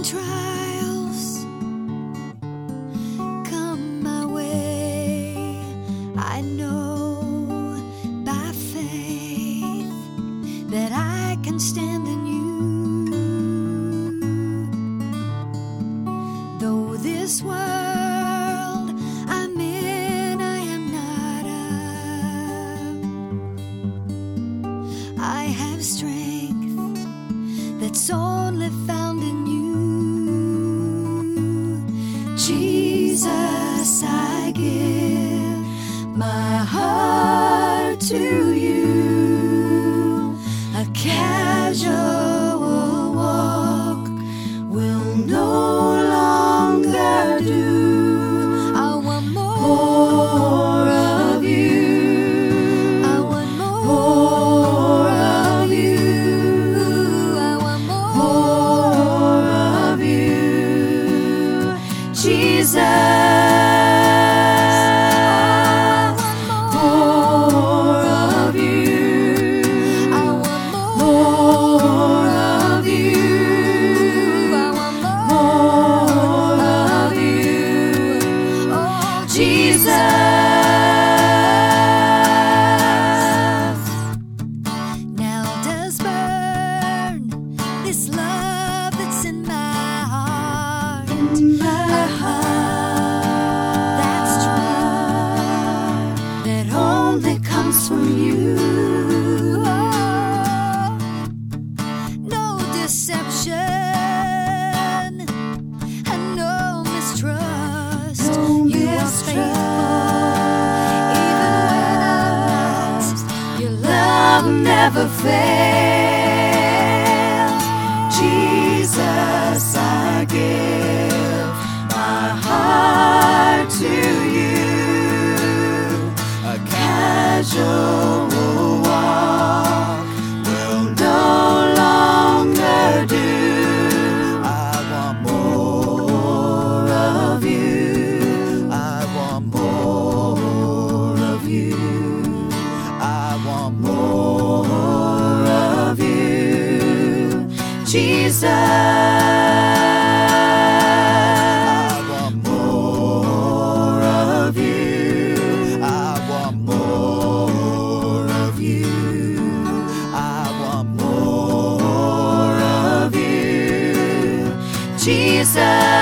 trials come my way, I know by faith that I can stand in you. Though this world I'm in I am not of, I have strength that's only found in you. Jesus, I give my heart to you. A casual walk will no longer do. I want more of you. I want more of you. I want more of you, Jesus. Now does burn this love that's in my heart. That's true. That only comes from you. No deception and no mistrust. You are faithful. Never fail. Jesus, I give my heart to you. A casual walk will no longer do. I want more of you. I want more of you. I want more of you, Jesus. I want more of you. I want more of you. I want more of you, Jesus.